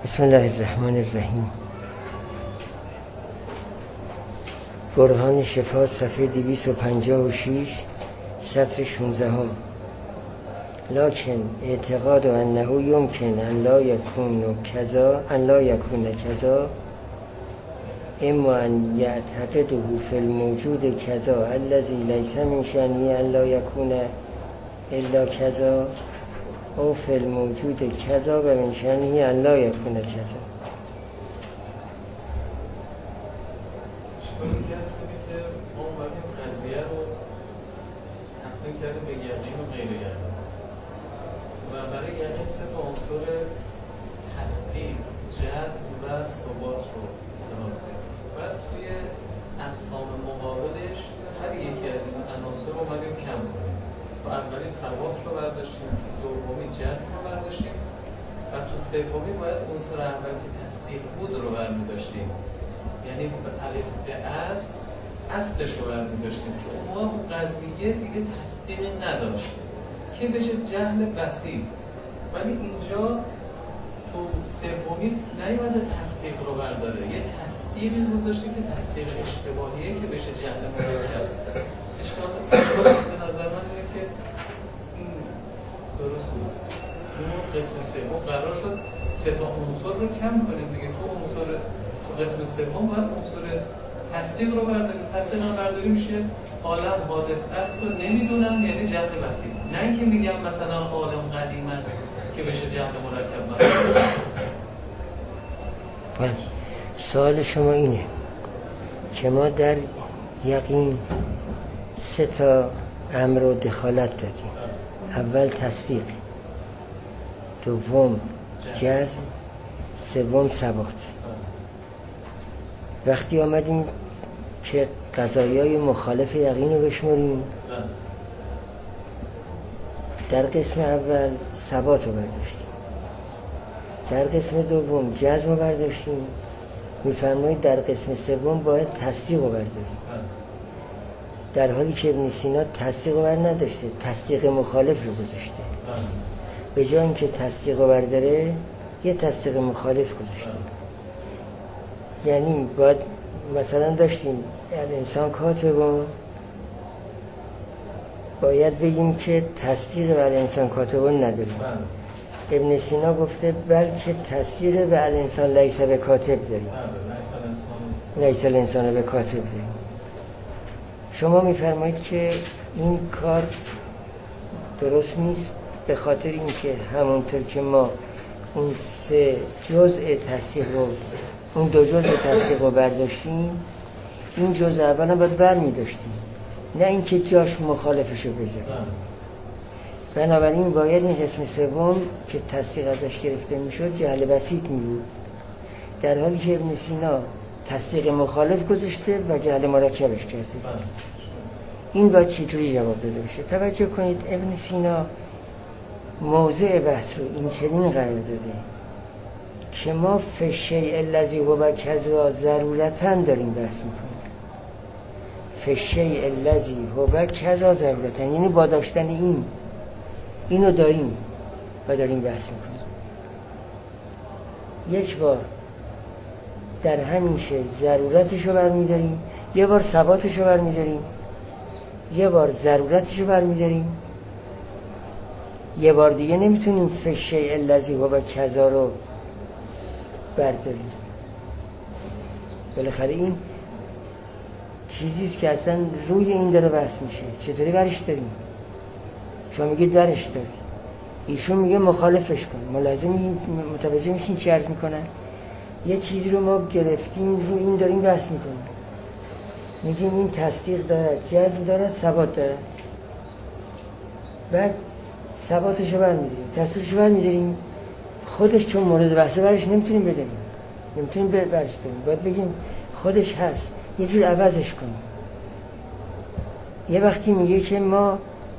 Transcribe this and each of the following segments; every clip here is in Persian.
بسم الله الرحمن الرحیم. برهان شفا صفحه 256 سطر 16. لکن اعتقاد انه یمکن ان لا یکون کذا اما ان یعتقده فی الموجود کذا الذی لیس من شأنه ان لا یکون الا کذا او فی الموجود کذا و من شأنه ان لا یکون کذا. یکی هست که ما اومدیم قضیه رو تقسیم کردیم به یقین و غیر یقین و برای یقین سه تا عنصر تصدیق، جذب و ثبات رو دراز کردیم. بعد توی اقسام مقابلش هر یکی از این عناصر رو اومدیم کم کنیم. و اولی ثبات رو برداشتیم، دومی جذب رو برداشتیم و تو سومی باید عنصر اولی که تصدیق بود رو برمی‌داشتیم. یعنی به الف به اصلش رو برمی‌داشتیم که اون قضیه دیگه تصدیق نداشت که بشه جهل بسیط. ولی اینجا تو سومی نیومده تصدیق رو برداره، یه تصدیقی گذاشته که تصدیق اشتباهیه که بشه جهل مرکب. اشکال به نظر من اینه که این درست نیست. اون قسم سوم قرار شد سه تا عنصر رو کم کنیم دیگه. تو قسم سوم باید عنصر تصدیق رو برداریم. تصدیق رو برداری میشه عالم حادث است و نمیدونم، یعنی جهل بسیط. نه اینکه میگم مثلا عالم قدیم است که بشه جهل مرکب مثلا. سوال شما اینه که ما در یقین سه تا امر رو دخالت دادیم. اول تصدیق، دوم جزم، سوم ثبات. وقتی آمدیم که قضایای مخالف یقین رو بشماریم، در قسم اول ثبات رو برداشتیم، در قسم دوم جزم رو برداشتیم، میفرمایید در قسم سوم باید تصدیق رو برداریم، در حالی که ابن سینا تصدیق رو بر نداشته، تصدیق مخالف رو گذاشته. به جای اینکه تصدیق رو برداره یه تصدیق مخالف گذاشته. یعنی باید مثلا داشتیم الانسان کاتبون، باید بگیم که تصدیق بر انسان کاتبون نداریم. ابن سینا گفته بلکه تصدیق بر انسان لیس به کاتب داریم، لیس الانسان به کاتب داریم. شما میفرمایید که این کار درست نیست، به خاطر اینکه همونطور که ما اون سه جزء تصدیق رو، اون دو جزء تصدیق رو برداشتیم، این جزء اول هم باید برمی‌داشتیم، نه اینکه جاش مخالفش رو بذاریم. بنابراین باید این قسم سوم که تصدیق ازش گرفته میشد جهل بسیط میبود، در حالی که ابن سینا تصدیق مخالف گذاشته و جهل مرکبش کرده. این باید چطوری جواب داده بشه؟ توجه کنید، ابن سینا موضع بحث رو این چنین قرار داده که ما فی شیء الذی هو کذا ضرورتاً داریم بحث میکنیم. فی شیء الذی هو کذا ضرورتاً، یعنی با داشتن اینو داریم و داریم بحث میکنیم. یک بار در همین شیء ضرورتش رو برمیداریم، یه بار ثباتش رو برمیداریم، یه بار ضرورتش رو برمیداریم، یه بار دیگه نمیتونیم فی شیء الذی هو کذا رو برداریم. بالاخره این چیزیست که اصلا روی این داره بحث میشه، چطوری برش داریم؟ شما میگید برش داریم، ایشون میگه مخالفش کن. ملازم متوجه میشین چی عرض میکنن؟ یه چیزی رو ما گرفتیم، رو این داریم بحث میکنیم، میگیم این تصدیق دارد، جزم دارد، ثبات دارد. بعد ثباتشو برمیداریم، تصدیقشو برمیداریم، خودش چون مورد بحثه برش نمیتونیم بدیم، نمیتونیم برش داریم، باید بگیم خودش هست، یه جور عوضش کنیم. یه وقتی میگه که ما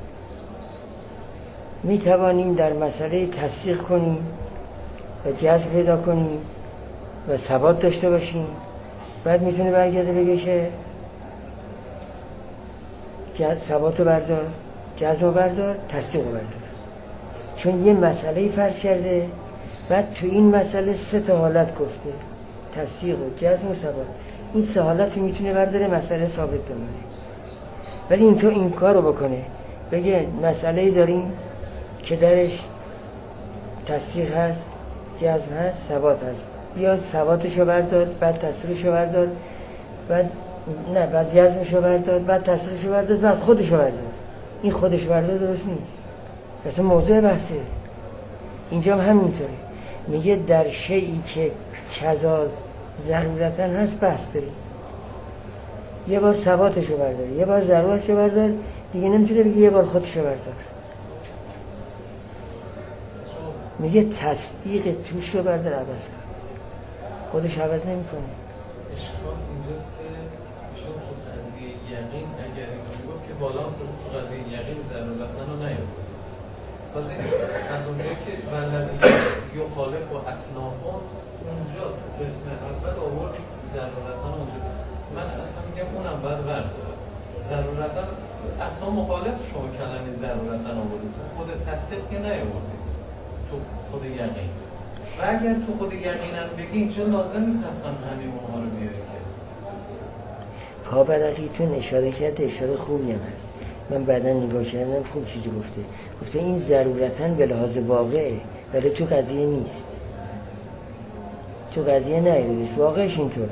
میتوانیم در مسئله تصدیق کنیم و جذب پیدا کنیم و ثبات داشته باشیم، بعد میتونه برگرده بگه که ثباتو بردار، جذبو بردار، تصدیقو بردار. چون یه مسئله فرض کرده بعد تو این مسئله 3 حالت گفته، تصدیق و جزم و ثبات. این 3 حالت میتونه برداره مسئله ثابت بمونه. ولی این تو این کارو بکنه، بگه مسئله داریم که درش تصدیق هست، جزم هست، ثبات هست، بیا ثباتشو برداد، بعد تصدیقشو برداد، بعد جزمشو برداد، بعد تصدیقشو برداد، بعد خودشو برداد. این خودش برداد درست نیست، اصلا موضوع بحثه. اینجا هم همینطوره، میگه در شیئی که کذا ضرورتاً هست بحث داری. یه بار ثباتشو بردار، یه بار ضرورتشو بردار، دیگه نمیتونه بگی یه بار خودشو بردار. میگه تصدیق توش رو بردار، عوض کن، خودش عوض نمیکنه. اشکال اینجاست که ایشون تو قضیه یقین اگر اینو میگفت که بالا هم تو قضیه یقین ضرورتاً رو نیافت. واسه از اونجایی که والذین یخالف و اصنافون اونجا تو قسم اول آورد ضرورتاً اونجا. من اصلا میگم اونم باید برداره. ضرورتاً اصلا مخالف شما کلمه ضرورتاً آوردید، تو خود تصدیق که نیاوردید، تو خود یقین. و اگر تو خود یقینم بگی اینجا لازم نیست حتما همین اونها رو بیاری که پابرقیتون اشاره کرده، اشاره خوبی هم هست. من بعدا نگاه کردم خوب چیزی گفته این ضرورتاً به لحاظ واقعه، ولی تو قضیه نیست، تو قضیه نیاریدش، واقعش اینطوره،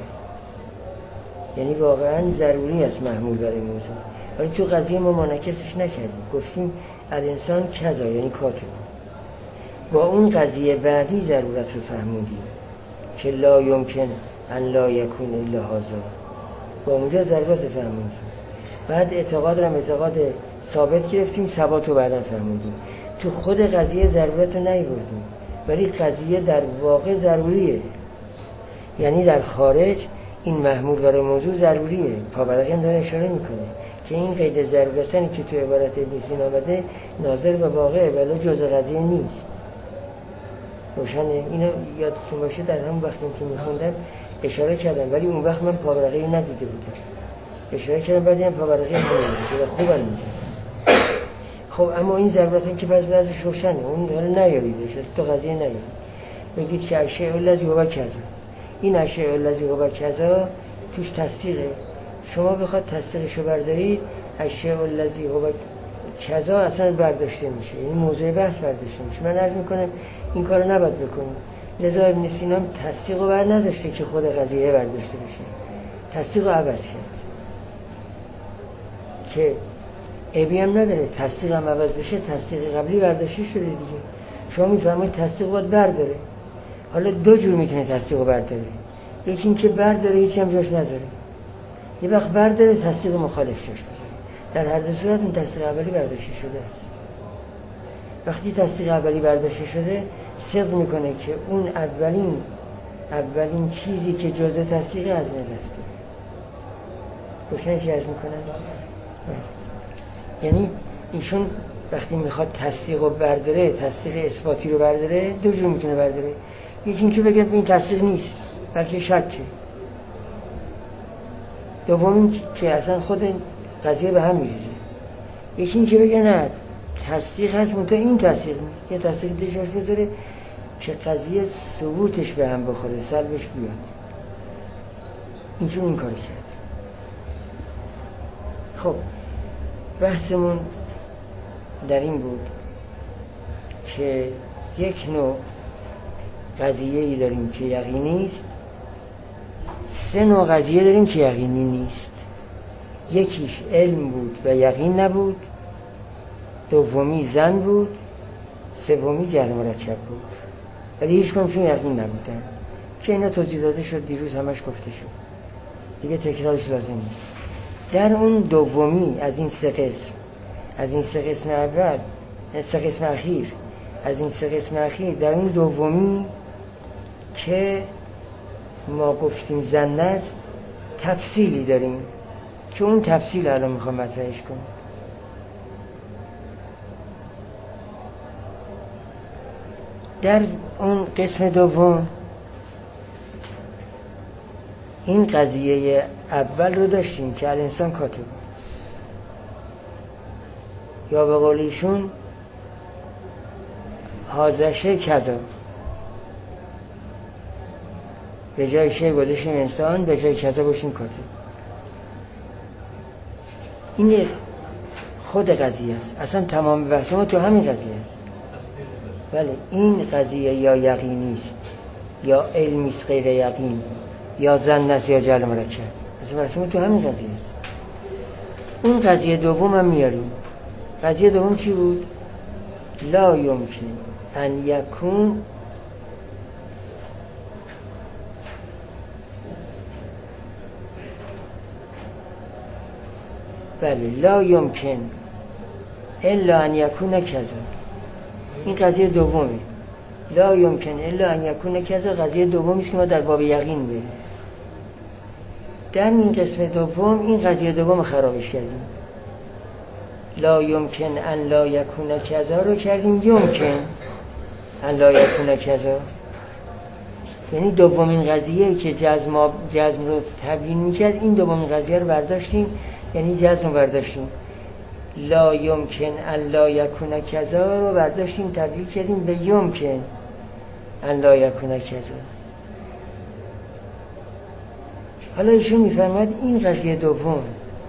یعنی واقعاً ضروری است محمول برای موضوع، ولی تو قضیه ما منعکسش نکردیم، گفتیم الانسان کذا یعنی کاتو. با اون قضیه بعدی ضرورت رو فهموندیم که لا یمکن ان لا یکون الا هذا، با اونجا ضرورت فهموندیم. بعد اعتقاد ثابت گرفتیم، ثبات رو بعدا فهموندیم. تو خود قضیه ضرورت رو نیاوردیم، ولی قضیه در واقع ضروریه، یعنی در خارج این محمول برای موضوع ضروریه. پابرقی هم داره اشاره میکنه که این قید ضرورتنی که تو عبارت ابن سینا آمده ناظر به واقعه ولی جزء قضیه نیست. روشنه؟ اینو یادتون باشه در همون وقتی که میخوندم اشاره کردم، ولی اون وقت من پابرقی رو ندیده بودم، اشاره کردم بعد این پابرقی رو ندیده خوبم میگه. خب اما این ضرورتن که بعض روشنه، اون حالا نیاریدش، تو قضیه نیارید، بگید که اشیاء الذی هو کذا، این اشیاء الذی هو کذا توش تصدیقه. شما بخواد تصدیقشو بردارید، اشیاء الذی هو کذا اصلا برداشته میشه، این موضوع بحث برداشته میشه. من عرض میکنم این کارو نباید بکنیم. لذا ابن سینا تصدیقو بر نداشته که خود قضیه برداشته بشه، تصدیقو عوض کرد که عیبی هم نداره، تصدیق هم عوض بشه، تصدیق قبلی برداشته شده دیگه. شما میفرمایید تصدیق باید برداره، حالا 2 جور میتونه تصدیقو برداره، یکی این که برداره هیچ هم جاش نذاره، یه وقت برداره تصدیق مخالف جاش بذاره. در هر دو صورت این تصدیق اولی برداشته شده است. وقتی تصدیق اولی برداشته شده صدق میکنه که اون اولین چیزی که جزء تصدیق از من رفته. روشن چی عرض میکنن؟ یعنی ایشون وقتی میخواد تصدیق رو برداره، تصدیق اثباتی رو برداره، 2 جور میتونه برداره. یکی این که بگه این تصدیق نیست بلکه شکه، دوم که اصلا خود قضیه به هم میریزه. یکی این که بگه نه تصدیق هست منتها این تصدیق نیست، یه تصدیق دیشاش بذاره که قضیه ثبوتش به هم بخوره، سلبش بیاد. اینجور این کار کرد. خب بحثمون در این بود که یک نوع قضیه‌ای داریم که یقینی است، 3 نوع قضیه داریم که یقینی نیست. یکیش علم بود و یقین نبود، دومی ظن بود، سومی جهل مرکب بود، ولی هیچ کنشون یقین نبودن که اینا توضیح داده شد دیروز، همش گفته شد دیگه، تکرارش لازم نیست. در اون دومی از این 3 قسم، از این 3 قسم اول، 3 قسم اخیر، از این 3 قسم اخیر در اون دومی که ما گفتیم ظن است تفصیلی داریم که اون تفصیل الان میخوام مطرحش کنم. در اون قسم دوم این قضیه اول رو داشتیم که الانسان کاتب، یا به قول ایشون حاضشه کذا، به جای شی گذاشتیم انسان، به جای کذا گذاشتیم کاتب. این خود قضیه است. اصلا تمام بحث ما تو همین قضیه است. بله، این قضیه یا یقینی است یا علمی است غیر یقین، یا ظن است یا جهل مرکب. اصلا بحث ما تو همین قضیه است. اون قضیه دوم هم میاریم. قضیه دوم چی بود؟ لا یمکن ان یکون بله لا یمکن الا ان یکون کذا. این قضیه دومه. لا یمکن الا ان یکون کذا قضیه دومی است که ما در باب یقین بریم. در این قسم دوم این قضیه دوم خرابش کردیم. لا یمکن ان لا یکون کذا رو کردیم یمکن ان لا یکون کذا. یعنی دومین قضیه که جزم رو تبیین میکرد، این دومین قضیه رو برداشتیم، یعنی جزم رو برداشتیم. لا یمکن ان لا یکون کذا رو برداشتیم تبدیل کردیم به یمکن ان لا یکون کذا. حالا ایشون میفرماید این قضیه دوم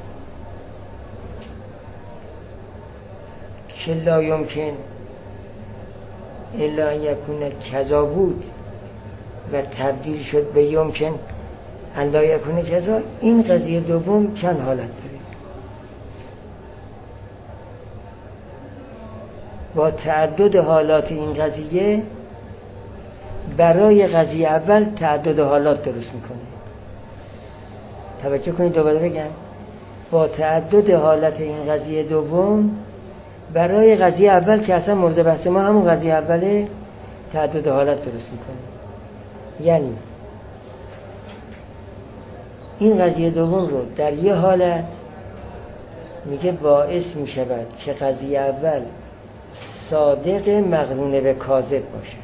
که لا یمکن الا ان یکون کذا بود و تبدیل شد به یمکن ان لا یکون کذا، این قضیه دوم چند حالت داره. با تعدد حالات این قضیه برای قضیه اول تعدد حالات درست میکنه. توجه کنید، دوباره بگم. با تعدد حالت این قضیه دوم برای قضیه اول که اصلا مورد بحث ما همون قضیه اوله، تعدد حالت درست میکنه. یعنی این قضیه دوم رو در یه حالت میگه باعث میشود که قضیه اول صادق مقرون به کاذب باشد.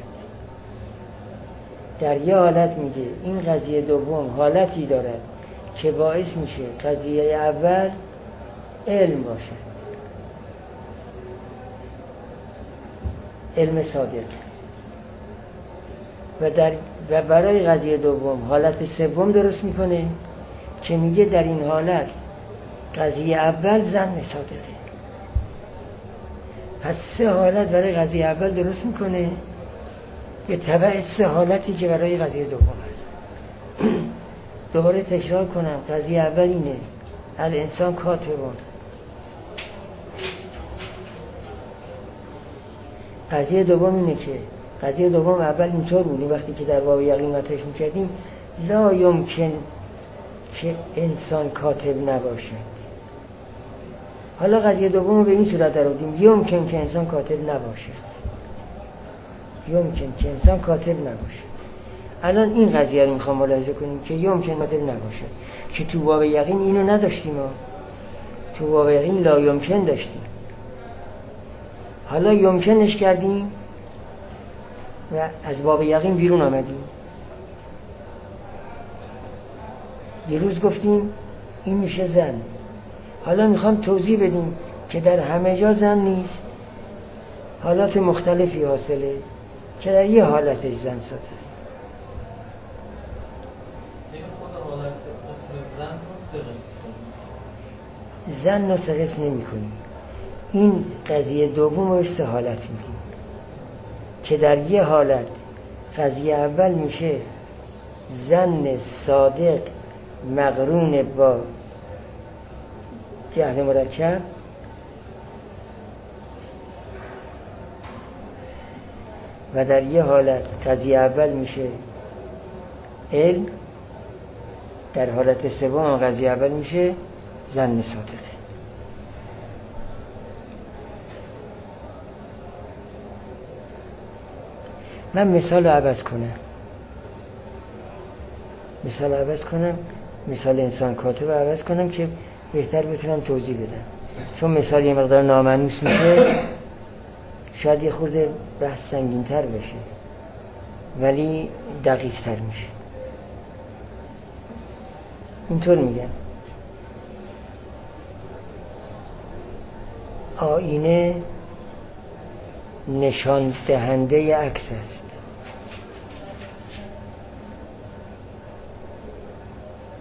در یه حالت میگه این قضیه دوم حالتی دارد که باعث میشه قضیه اول علم باشد، علم صادق. و برای قضیه دوم حالت سوم درست میکنه که میگه در این حالت قضیه اول ظن صادقه. پس سه حالت برای قضیه اول درست میکنه به تبع سه حالتی که برای قضیه دوم هست. دوباره تکرار کنم، قضیه اول اینه الانسان کاتبون. قضیه دوم اینه که قضیه دوم اول اینطور بود، وقتی که در باب یقین مطرحش می‌کردیم لا یمکن که انسان کاتب نباشد. حالا قضیه دوم رو به این صورت درآوردیم یمکن که انسان کاتب نباشد. یمکن که انسان کاتب نباشد. الان این قضیه رو میخوام ملاحظه کنیم که یمکن کاتب نباشد، که تو باب یقین اینو نداشتیم. تو باب یقین لا یمکن داشتیم، حالا یمکنش کردیم و از باب یقین بیرون آمدیم. یه روز گفتیم این میشه ظن، حالا میخوام توضیح بدیم که در همه جا ظن نیست، حالات مختلفی حاصله که در یه حالتش ظن صادقه. ظن رو سه قسم نمی کنیم. این قضیه دوم رو سه حالت میدیم که در یه حالت قضیه اول میشه ظن صادق مقرون با جهل مرکب، و در یه حالت قضیه اول میشه علم، در حالت سوم قضیه اول میشه ظن صادق. من مثال رو عوض کنم، مثال انسان کاتب رو عوض کنم که بهتر بتونم توضیح بدم، چون مثال یه مقدار نامنوس میشه شاید یه خورده بحث سنگین تر بشه ولی دقیق تر میشه. اینطور میگم آینه نشان دهنده عکس است.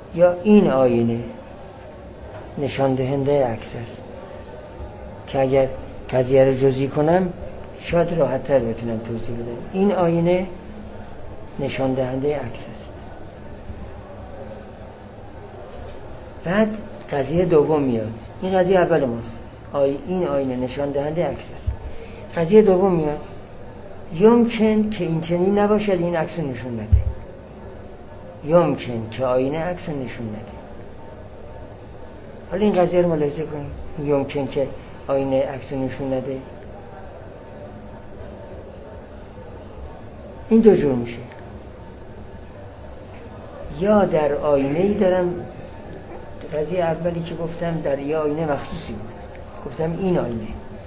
یا این آینه نشان دهنده عکس است که اگر قضیه رو جزئی کنم شاید راحت تر بتونم توضیح بدم. این آینه نشان دهنده عکس است. بعد قضیه دوم میاد. این قضیه اول ماست. این آینه نشان دهنده عکس است. قضیه دوم میاد. یمکن که این چنین نباشد، این عکس رو نشون نده. یمکن که آینه عکس رو نشون نده. حالا این قضیه رو ملاحظه کنید. یمکن که آینه عکس رو نشون نده. این دو جور میشه. یا در آینه‌ای دارم، قضیه اولی که گفتم در یه آینه مخصوصی بود، گفتم این آینه.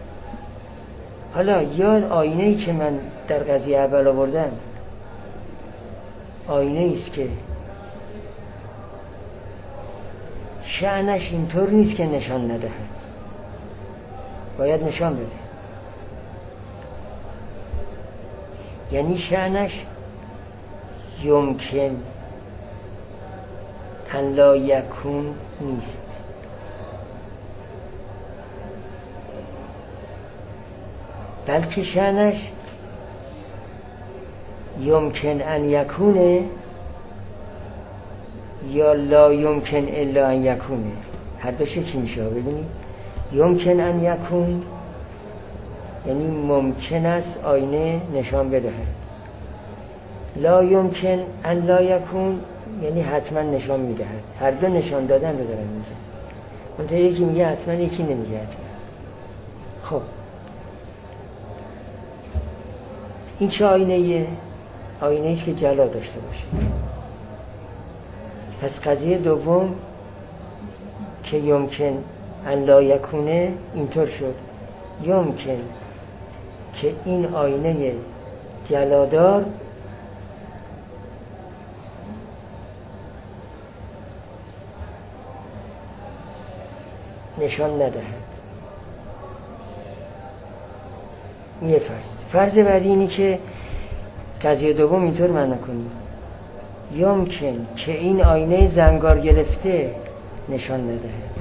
حالا یا آینه‌ای که من در قضیه اول آوردم آینه است که شأنش اینطور نیست که نشان ندهد، باید نشان بده. یعنی شأنش یمکن ان لا یکون نیست. بلکه شأنش یمکن ان یکونه یا لا یمکن الا ان یکونه. هر دو شکلی میشه. ببینید یمکن ان یکون یعنی ممکن است آینه نشان بدهد. لا یمکن ان لا یکون یعنی حتما نشان میدهد. هر دو نشان دادن رو دارن میگن. منتها یکی میگه حتما، یکی نمیگه حتما. خب این چه آینه‌ایه؟ آینه‌ای است که جلا داشته باشه. پس قضیه دوم که یمکن ان لا یکونه اینطور شد. یمکن که این آینه جلادار نشان ندهد. یه فرض بعدی اینی که قضیه دوم اینطور معنا کنیم. یمکن که این آینه زنگار گرفته نشان ندهد.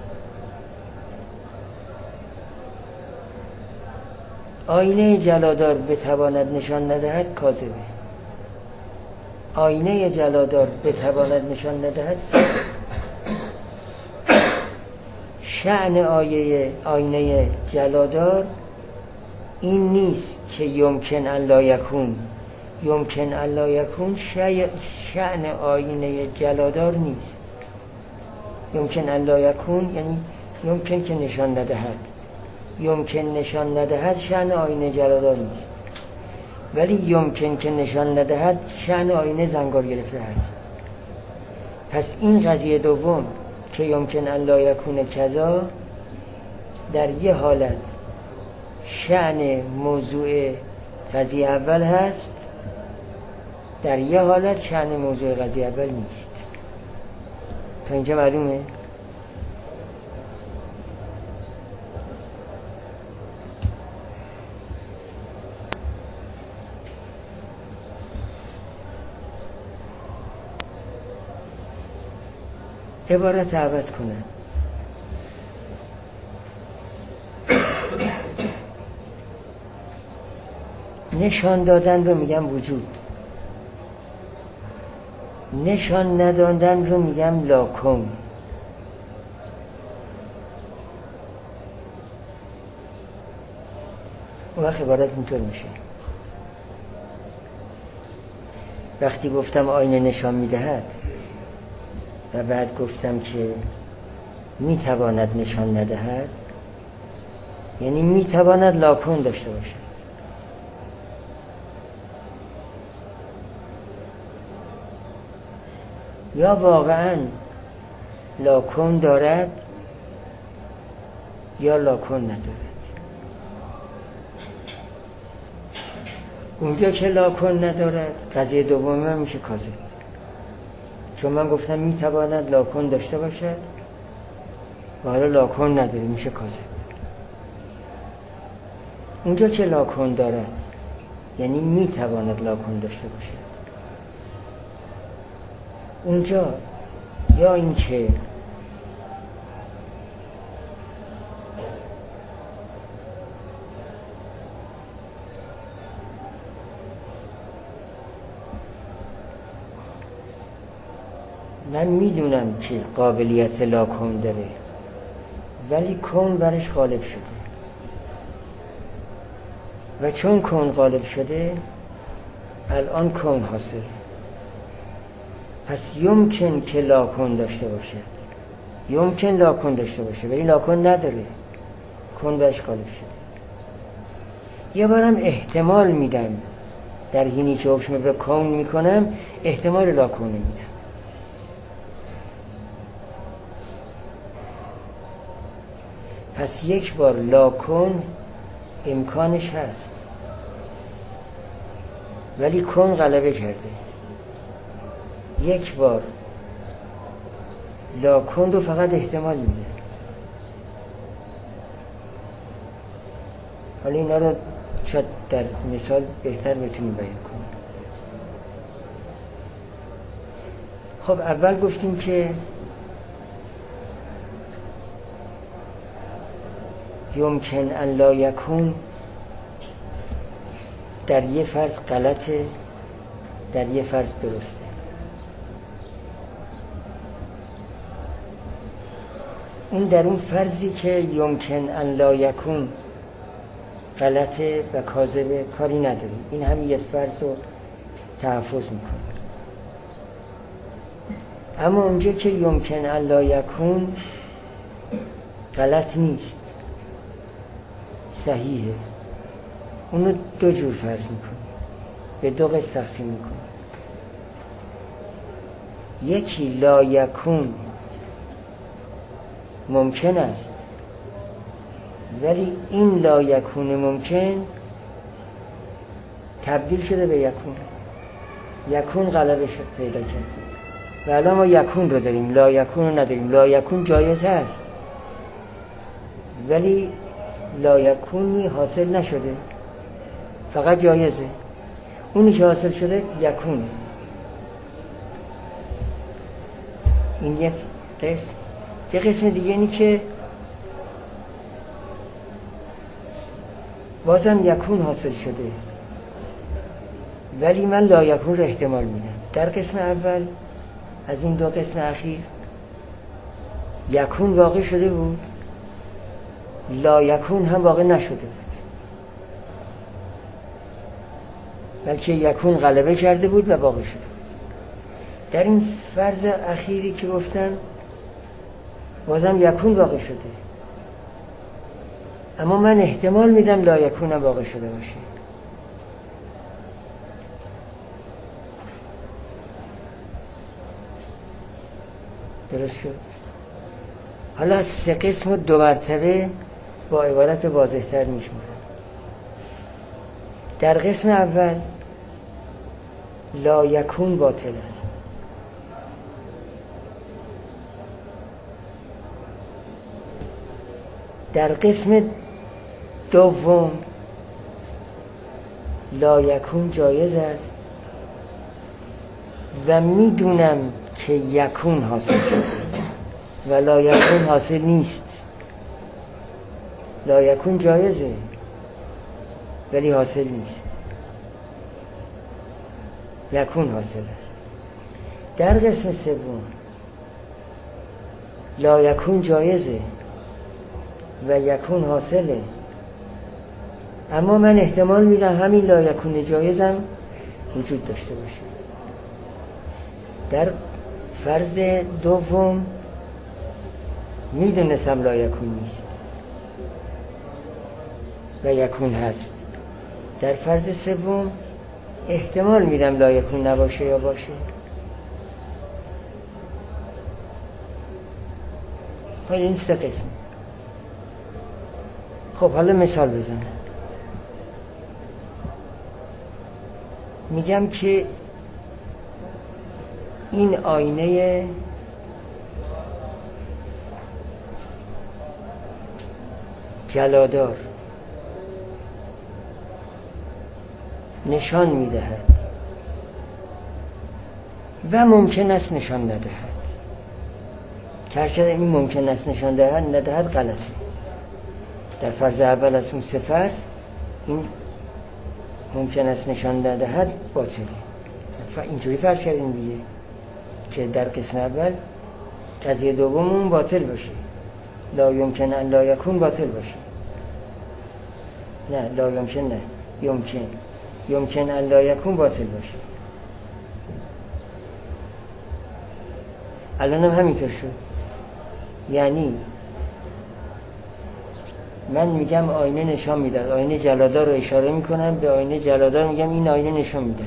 آینه جلادار بتواند نشان ندهد کاذبه. آینه جلادار بتواند نشان ندهد شأن آینه جلادار این نیست که یمکن ان لا یکون. یمکن ان لا یکون شأن آینه جلادار نیست. یمکن ان لا یکون یعنی یمکن که نشان ندهد. یمکن نشان ندهد شأن آینه جلادار نیست. ولی یمکن که نشان ندهد شأن آینه زنگار گرفته است. پس این قضیه دوم که یمکن ان لا یکون کذا در یه حالت شأن موضوع قضیه اول هست، در یه حالت شأن موضوع قضیه اول نیست. تا اینجا معلومه؟ عبارت عوض کنن. نشان دادن رو میگم وجود، نشان ندادن رو میگم لاکون. اون وقت عبارت اینطور میشه. وقتی گفتم آینه نشان میدهد و بعد گفتم که میتواند نشان ندهد، یعنی میتواند لاکون داشته باشد. یا واقعا لاکون دارد یا لاکون ندارد. اونجا که لاکون ندارد قضیه دومی هم میشه کاذب، چون من گفتم میتواند لاکون داشته باشد و حالا لاکون نداره، میشه کاذب. اونجا که لاکون دارد یعنی میتواند لاکون داشته باشد، اونجا یا اینکه من میدونم که قابلیت لاکون داره ولی کون برش غالب شده و چون کون غالب شده الان کون حاصله. پس یمکن که لاکون داشته باشد، یمکن لاکون داشته باشه ولی لاکون نداره، کون برش غالب شده. یه بارم احتمال میدم در حینی که حکم به کون میکنم احتمال لاکون میدم. پس یک بار لاکون امکانش هست ولی کون غلبه کرده. یک بار لاکون رو فقط احتمال میده. حالا اینا رو شاید در مثال بهتر بتونیم بیان کنیم. خب اول گفتیم که یمکن ان لا یکون در یه فرض غلطه، در یه فرض درسته. این در اون فرضی که یمکن ان لا یکون غلطه و کاذبه کاری نداریم، این هم یه فرض رو تحفظ میکنه. اما اونجا که یمکن ان لا یکون غلط نیست، صحیحه، اونو دو جور فرض میکنه، به دو قسم تقسیم میکنه. یکی لا یکون ممکن است ولی این لا یکون ممکن تبدیل شده به یکون، یکون غلبه پیدا کرده و الان ما یکون رو داریم، لا یکون رو نداریم. لا یکون جایز هست ولی لا یکونی حاصل نشده، فقط جایزه. اونی که حاصل شده یکونه. این یه قسم. یه قسم دیگه اینی که بازم یکون حاصل شده ولی من لا یکون رو احتمال میدم. در قسم اول از این دو قسم اخیر یکون واقع شده بود، لا یکون هم واقع نشده بود، بلکه یکون غلبه کرده بود و واقع شده بود. در این فرض اخیری که گفتم بازم یکون واقع شده اما من احتمال میدم لا یکون هم واقع شده باشه. درست شد؟ حالا از سه قسم و دو مرتبه با عبارت واضح‌تر میشمارم. در قسم اول لا یکون باطل است، در قسم دوم لا یکون جایز است و میدونم که یکون حاصل شده و لا یکون حاصل نیست. لا یکون جایزه ولی حاصل نیست، یکون حاصل است. در قسم سوم لا یکون جایزه و یکون حاصله اما من احتمال میدم همین لا یکون جایزم وجود داشته باشه. در فرض دوم میدونستم لا یکون نیست و یکون هست. در فرض سوم احتمال میدم لا یکون نباشه یا باشه. این سه قسم. خب حالا مثال بزنم. میگم که این آینه جلادار نشان میدهد و ممکن است نشان ندهد. هرچند این ممکن است نشان دهد ندهد غلطه. در فرض اول از اون 3 فرض این ممکن است نشان ندهد باطله. اینجوری فرض کردیم دیگه که در قسم اول قضیه دوممون باطل باشه، لا یمکن ان لا یکون باطل باشه. نه لا یمکن، نه یمکن ان لا یکون باطل باشه. الان هم همینطور شد. یعنی من میگم آینه نشان میدهد، آینه جلادار رو اشاره میکنم به آینه جلادار، میگم این آینه نشان میدهد.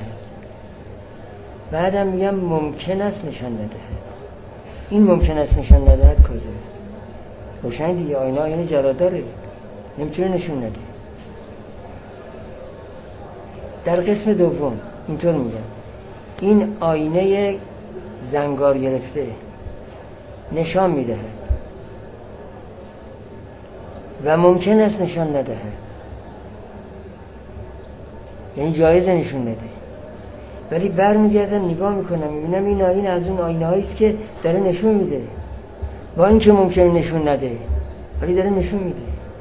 بعدم میگم ممکن است نشان ندهد. این ممکن است نشان ندهد کجا؟ روشن دیگه، آینه جلاداره، نمیتونه نشون نده. در قسم دوم اینطور میگم این آینه زنگار گرفته نشان میدهد و ممکن است نشان ندهد، یعنی جایز نشون نده. ولی برمیگردم نگاه میکنم میبینم این آینه از اون آینه هایی است که داره نشون میده، با اینکه ممکن نشون نده ولی داره نشون میده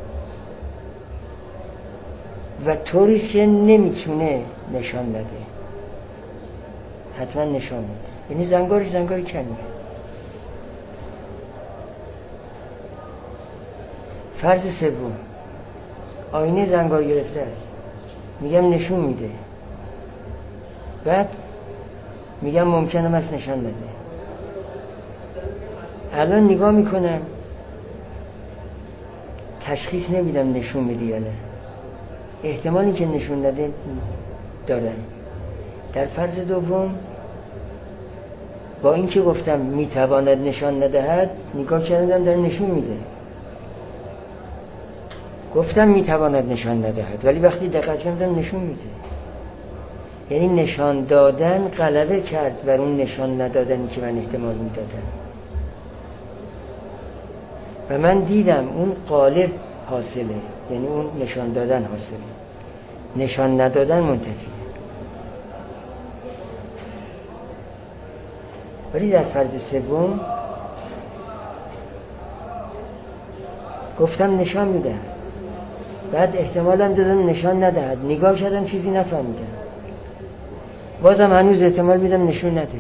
و طوری است که نمیتونه نشان نده، حتما نشان میده. یعنی زنگاری کمیه. فرض سوم آینه زنگار گرفته است، میگم نشون میده، بعد میگم ممکنه است نشان نده. الان نگاه میکنم تشخیص نمیدم نشون میده یا نه، احتمالی که نشون نده دارم. در فرض دوم با این که گفتم میتواند نشان ندهد، نگاه کردم داره نشون میده. گفتم میتواند نشان ندهد ولی وقتی دقت کردم نشون میده. یعنی نشان دادن غلبه کرد بر اون نشان ندادنی که من احتمال میدادم و من دیدم اون غالب حاصله، یعنی اون نشان دادن حاصله، نشان ندادن منتفیه. ولی در فرض سوم گفتم نشان میده، بعد احتمالم دادم نشان ندهد، نگاه کردم چیزی نفهمیدم، بازم هنوز احتمال میدم نشون نده.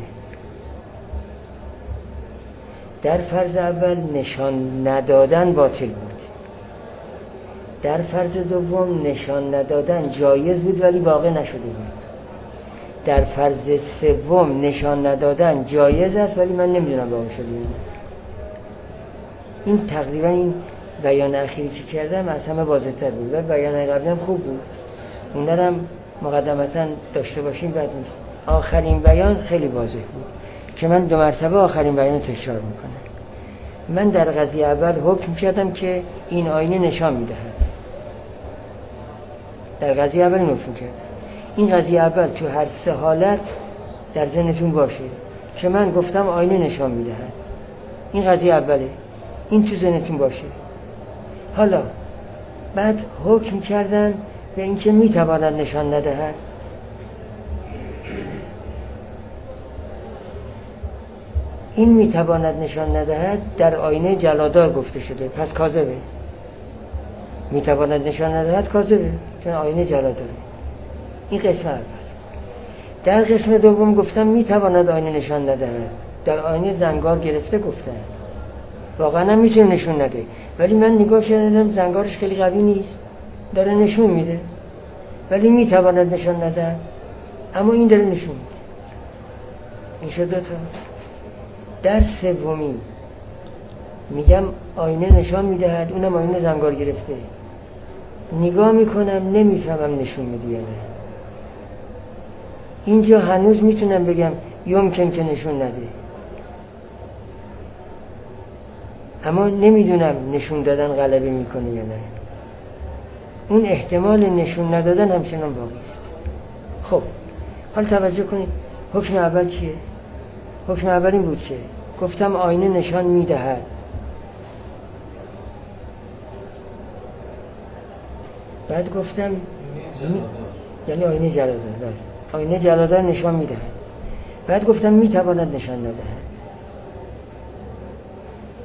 در فرض اول نشان ندادن باطل بود، در فرض دوم نشان ندادن جایز بود ولی واقع نشده بود، در فرض سوم نشان ندادن جایز است ولی من نمیدونم واقع شده. این تقریبا این بیان اخیری که کردم از همه واضح‌تر بود و بیان قبلی هم خوب بود. اون هم مقدمتاً داشته باشیم بد نیست. آخرین بیان خیلی واضح بود که من 2 مرتبه آخرین بیان تکرار میکنم. من در قضیه اول حکم کردم که این آینه نشان میدهد. در قضیه اول حکم کردم این قضیه اول تو هر 3 حالت در ذهنتون باشه که من گفتم آینه نشان میدهد. این قضیه اوله، این تو ذهنتون باشه. حالا بعد حکم کردن به اینکه میتواند نشان ندهد. این میتواند نشان ندهد در آینه جلادار گفته شده، پس کاذبه. میتواند نشان ندهد کاذبه چون آینه جلاداره. این قسم اول. در قسم دوم گفتم میتواند آینه نشان ندهد، در آینه زنگار گرفته گفتم واقعا هم میتونه نشون نده ولی من نگاه کردم زنگارش خیلی قوی نیست، داره نشون میده ولی میتواند نشان نده، اما این داره نشون میده. این شد 2 تا. در سومی میگم آینه نشان میدهد، اونم آینه زنگار گرفته، نگاه میکنم نمیفهمم نشون میده یا نه. اینجا هنوز میتونم بگم یمکن که نشون نده، اما نمیدونم نشون دادن غلبه میکنه یا نه. اون احتمال نشون ندادن همچنان باقی است. خب حال توجه کنید حکم اول چیه؟ حکم اول این بود که گفتم آینه نشان میدهد، بعد گفتم یعنی آینه جلادار، آینه جلادار نشان میدهد، بعد گفتم میتواند نشان ندهد.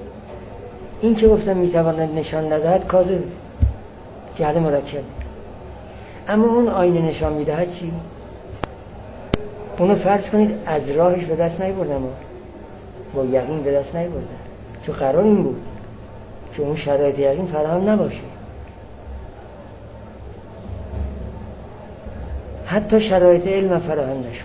این که گفتم میتواند نشان ندهد کاذب، جهل مرکب. اما اون آینه نشان میدهد چی؟ اونو فرض کنید از راهش به دست نیاوردم، با یقین به دست نیاوردم، چون قرار این بود که اون شرایط یقین فراهم نباشه. حتی شرایط علم فراهم نشد،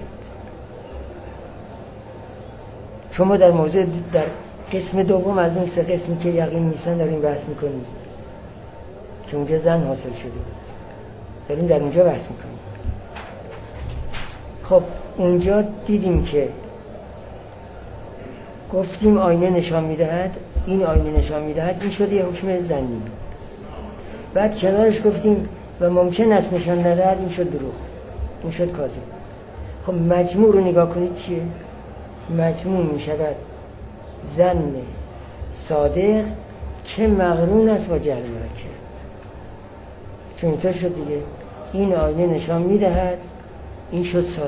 چون ما در قسم دوم از اون 3 قسمی که یقین نیستن داریم بحث میکنیم که اونجا زن حاصل شده، داریم در اونجا بحث میکنیم. خب اونجا دیدیم که گفتیم آینه نشان میدهد، این آینه نشان میدهد، این شد یه حکم ظنی. بعد کنارش گفتیم و ممکن است نشان ندهد، این شد دروغ، این شد کاذب. خب مجموع رو نگاه کنید چیه؟ مجموع میشود ظن صادق که مقرون است با جهل مرکب. چون اینطور شد دیگه، این آینه نشان میدهد، این شد صادق.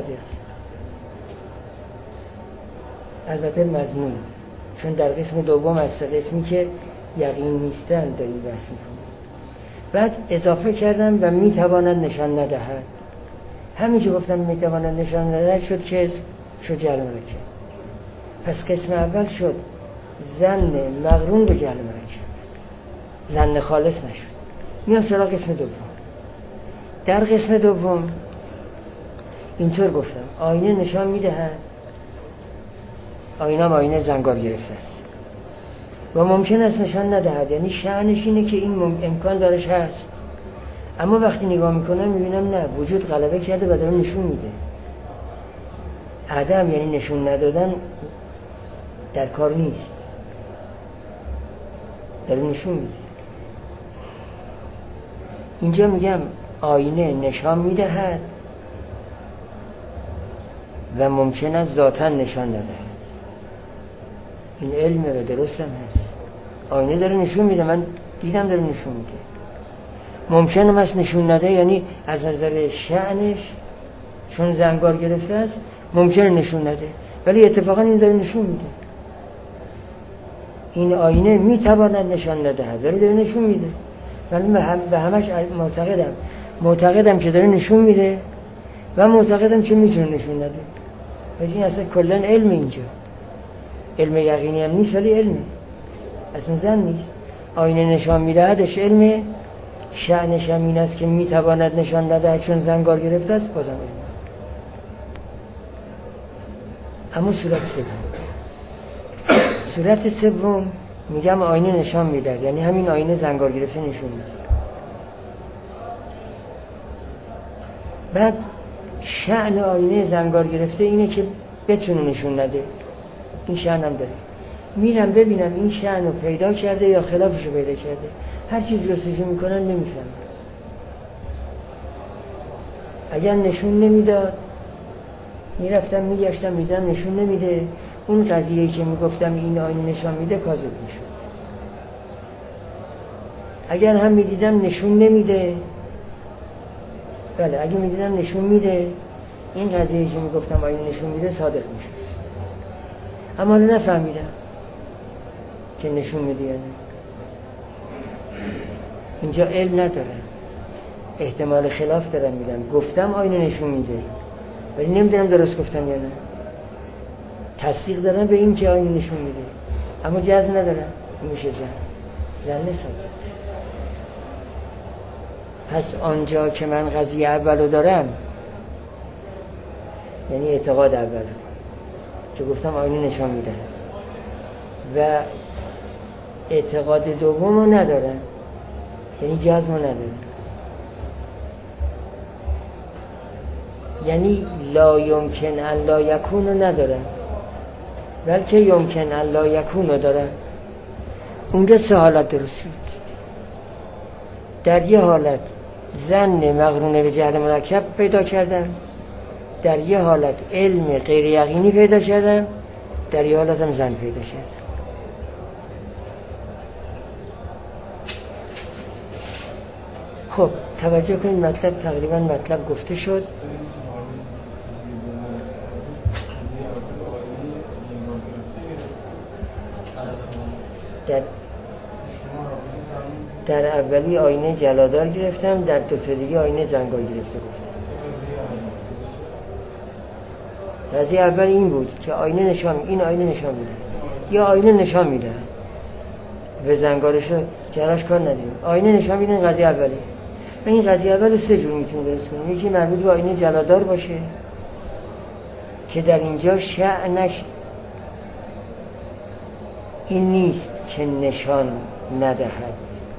البته مضمون، چون در قسم دوم از 3 قسمی که یقین نیستن داریم بحث میکنیم. بعد اضافه کردم و میتواند نشان ندهد. همین که گفتم میتواند نشان ندهد شد که اسم شد جهل مرکب. پس قسم اول شد ظن مقرون به جهل مرکب، ظن خالص نشد. میام سراغ قسم دوم. در قسم دوم اینطور گفتم آینه نشان میدهد، آینه زنگار گرفته است و ممکن است نشان ندهد، یعنی شأنش اینه که این امکان دارش هست، اما وقتی نگاه میکنم میبینم نه، وجود غلبه کرده و داره نشون میده. عدم یعنی نشون ندادن در کار نیست، داره نشون میده. اینجا میگم آینه نشان میدهد و ممکن است ذاتاً نشان ندهد. این علمه و درست هم هست. آینه داره نشون میده، من دیدم داره نشون میده. ممکن است نشون نده، یعنی از نظر شأنش چون زنگار گرفته است ممکنه نشون نده، ولی اتفاقا این داره نشون میده. این آینه میتواند نشان ندهد ولی داره نشون میده. من به همش معتقدم که داره نشون میده و معتقدم که میتونه نشون نده. ولی این اصلا کلن علم، اینجا علم یقینی هم نیست ولی علمه، اصلا زن نیست. آینه نشان میدهدش علمه، شأنش هم این است که میتواند نشان ندهد چون زنگار گرفته است، بازم علمه. اما صورت سوم میگم آینه نشان میدهد، یعنی همین آینه زنگار گرفته نشون میده. بعد شأن آینه زنگار گرفته اینه که بتونه نشون نده، این شأن هم داره. میرم ببینم این شأن رو پیدا کرده یا خلافش رو پیدا کرده. هر چیز جستجو میکنن نمیفهمن. اگر نشون نمیداد میرفتم میگشتم میدم نشون نمیده، اون قضیه‌ای که میگفتم این آینه نشان میده کاذب میشد. اگر هم میدیدم نشون نمیده، بله اگه میدیدم نشون میده، این قضیه‌ای که میگفتم آینه نشون میده صادق میشد. اما نفهمیدم که نشون میده یا نه. اینجا علم نداره، احتمال خلاف دارم میدم. گفتم آینه نشون میده ولی نمیدونم درست گفتم یا نه. تصدیق دارم به این که آینه نشون میده اما جزم ندارم، این میشه زن صادق. پس آنجا که من قضیه اولو دارم، یعنی اعتقاد اول که گفتم آینه نشان میده و اعتقاد دومو ندارم، یعنی جزمو ندارم، یعنی لا یمکن ان لا یکونو ندارم بلکه یمکن ان لا یکونو دارم. اونجا 3 حالت درست شد. در یه حالت ظن مقرونه به جهل مرکب پیدا کردم، در یه حالت علم غیر یقینی پیدا کردم، در یه حالت هم ظن پیدا کردم. خب توجه کنید، مطلب تقریبا مطلب گفته شد. در اولی آینه جلادار گرفتم، در دو تا دیگه آینه زنگار گرفته گفتم. قضیه اول این بود که آینه نشان، این آینه نشان میده یا آینه نشان میده، به زنگارش جلاش کار نداریم، آینه نشان میده. قضیه اولی. و این قضیه اول سه جور میتونه درست کنیم. یکی مربوط به آینه جلادار باشه که در اینجا شأنش این نیست که نشان ندهد.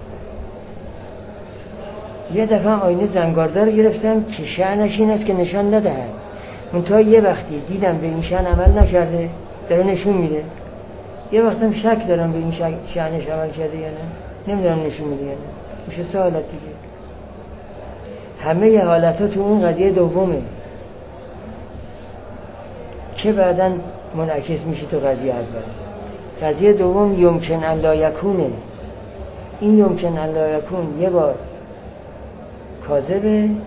یه دفعه آینه زنگاردار گرفتم که شأنش این است که نشان ندهد. منتها یه وقتی دیدم به این شأن عمل نکرده داره نشون میده، یه وقتم شک دارم به این شأنش عمل کرده یا نه، نمیدونم نشون میده یا نه. میشه سه حالت دیگه. همه ی حالتها تو اون قضیه دومه که بعداً منعکس میشه تو قضیه اول. قضیه دوم یمکن ان لا یکونه. این یمکن ان لا یکون یه بار کاذبه،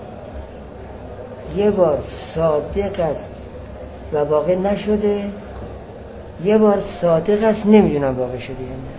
یه بار صادق است و واقع نشده، یه بار صادق است نمیدونم واقع شده یا نه.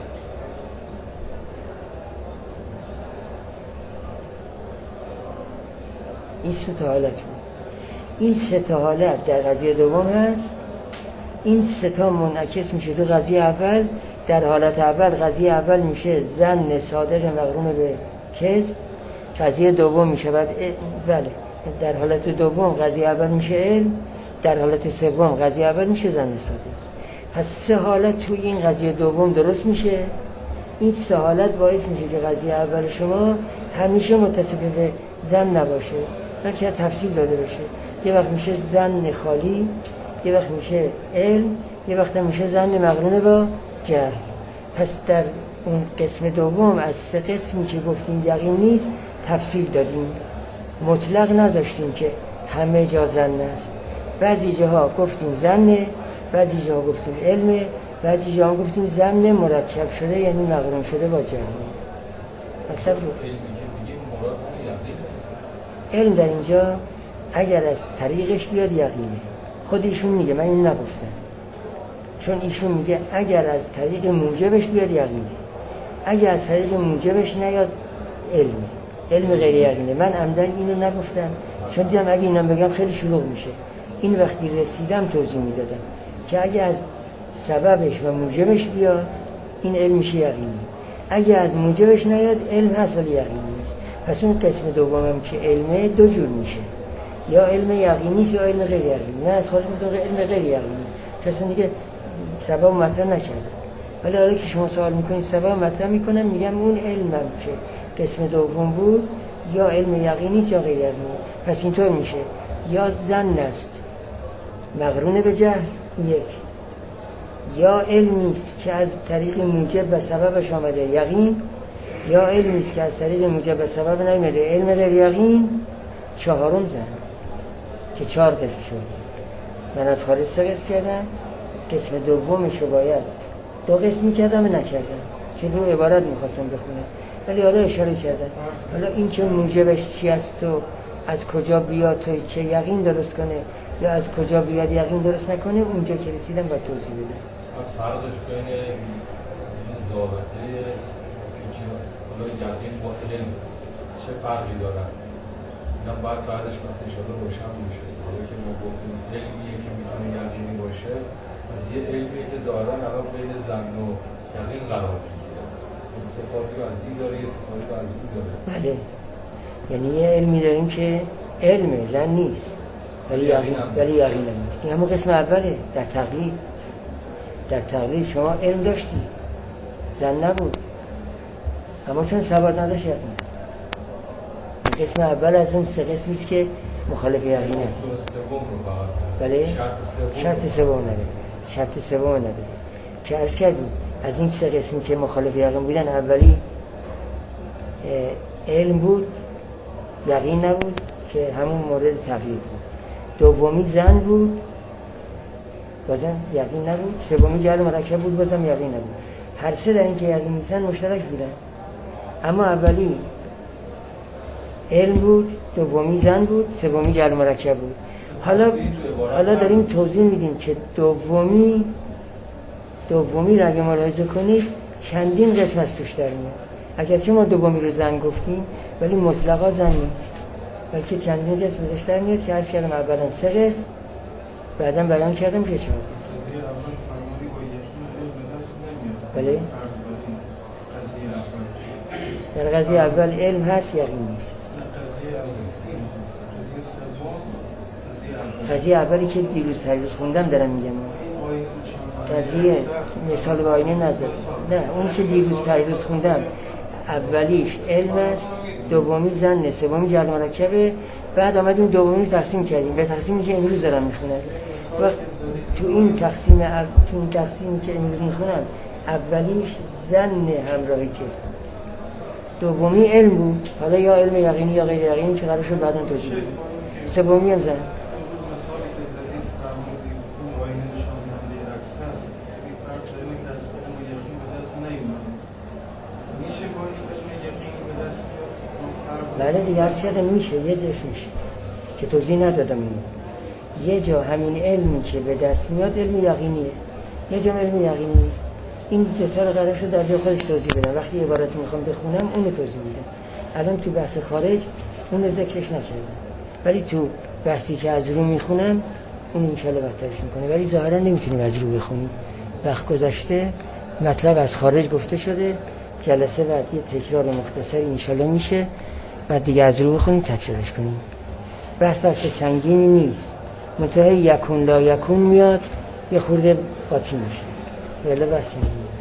این سه تا حالت بود. این سه تا حالت در قضیه دوم هست. این سه تا منعکس میشه تو قضیه اول. در حالت اول قضیه اول میشه ظن صادق مقرون به کذب، قضیه دوم میشه بعد بله در حالت دوم قضیه اول میشه علم، در حالت سوم قضیه اول میشه ظن صادق. پس سه حالت توی این قضیه دوم درست میشه. این سه حالت باعث میشه که قضیه اول شما همیشه متصف به ظن نباشه، بلکه تفصیل داده بشه. یه وقت میشه ظن خالی، یه وقت میشه علم، یه وقت میشه ظن مقرون با جهل. پس در اون قسم دوم از سه قسمی که گفتیم یقین نیست تفصیل دادیم، مطلق نذاشتیم که همه جا ظن است. بعضی جاها گفتیم ظنه، بعضی جاها گفتیم علمه، بعضی جاها گفتیم ظن مرکب شده یعنی مقرون شده با جهل. مطلب رو علم در اینجا اگر از طریقش بیاد یقینه. خود ایشون میگه، من این نگفتم، چون ایشون میگه اگر از طریق موجبش بیاد یقینه، اگر از طریق موجبش نیاد علم غیر یقینه. من عمدن اینو نگفتم چون دیدم اگه اینم بگم خیلی شلوغ میشه. این وقتی رسیدم توضیح میدادم که اگه از سببش و موجبش بیاد این علم میشه یقینی، اگه از موجبش نیاد علم هست ولی یقینی نیست. پس اون قسم دومم که علمه دو جور میشه، یا علم یقینی است یا علم غیر یقینی. من از خارج گفتم علم غیر یقینی چون دیگه سبب مطرح نکردم، ولی حالا که شما سوال میکنید سبب مطرح میکنم، میگم اون علمم که قسم دوم بود یا علم یقینی است یا غیر یقینی. پس اینطور میشه یا ظن است مقرون به جهل یک، یا علمی است که از طریق موجب و سببش آمده یقین، یا علمی است که از طریق موجب و سبب نیامده علم غیر یقین. چهارم ظن که 4 قسم شد. من از خارج 3 قسم کردم، قسم دومشو باید 2 قسم کردم و نکردم که رو عبارت میخواستم بخونم، ولی حالا اشاره کردم. حالا این که موجبش چی است و از کجا بیاد تا که یقین درست کنه یا از کجا بیاد یقین درست نکنه، اونجا که رسیدم باید توضیح بدم. فرقش بین این ضابطه که حالا یقین با علم چه فرقی داره؟ اینا باید بعدش مثلا انشاءالله روشن میشه. حالا که ما گفتیم علمیه که میتونه یقینی باشه، از یه علمیه که ظاهرا الان بین ظن و یقین قرار میگیره، صفاتی رو از این داره یه صفاتی رو از اون داره. بله، یعنی یه علمی داریم که علمه، ظن نیست، ولی یقین هم نیست. این همون قسم اوله. در تقلید شما علم داشتی، ظن نبود، اما چون ثبات نداشت یقین. این قسم اول از اون 3 قسمی است که مخالف یقینه. بله، شرط سوم نداره که عرض کردیم از این 3 قسمی که مخالف یقین بودن، اولی علم بود، یقین نبود که همون مورد تقلید بود. دومی ظن بود، بازم یقین نبود. سومی جهل مرکب بود، بازم یقین نبود. هر 3 در این که یقین نیستن مشترک بودن، اما اولی علم بود، دومی ظن بود، سومی جهل مرکب بود. حالا داریم توضیح میدیم که دومی رو اگه ملاحظه کنید چندین قسم از توش در میاد. اگرچه ما دومی رو زن گفتیم ولی مطلقا زن نیست، بلکه چندین قسم ازش در میاد که عرض کردم اولا 3 قسم، بعدا بیان کردم که 4 قسم. بله در قضیه اول علم هست یقین نیست. قضیه اولی که دیروز پریروز خوندم دارم میگم، قضیه مثال به آینه نظر نه، اون که دیروز پریروز خوندم اولیش علم است، دومی زن، سومی جعل مرکبه، بعد آمدیم دومی رو تقسیم کردیم به تقسیمی که امروز دارم میخونم. وقت تو این تقسیمی که امروز میخونم اولیش زن همراهی کسب بود، دومی علم بود، حالا یا علم یقینی یا غیر یقینی که قرار شد بعدا توضیح بدیم، سومی هم زن. بله دیگه هر چقدر میشه، یه جاش میشه که توضیح ندادم اینو. یه جا همین علمی که به دست میاد علم یقینیه، یه جا علم یقینی نیست. این دوتا رو قرار شد در جای خودش توضیح بدم، وقتی عبارت میخوام بخونم اونو توضیح میدم. الان تو بحث خارج اون ذکرش نکردم، ولی تو بحثی که از رو میخونم اون انشالله بهترش میکنه، ولی ظاهرا نمیتونیم از رو بخونیم. وقت گذشته مطلب از خارج گفته شده، جلسه بعد یه تکرار مختصر انشالله میشه، بعد دیگه از رو بخونیم تطبیقش کنیم. بحث سنگینی نیست، منتهی یکون لا یکون میاد یه خورده قاطی میشه، ولی بحث سنگینی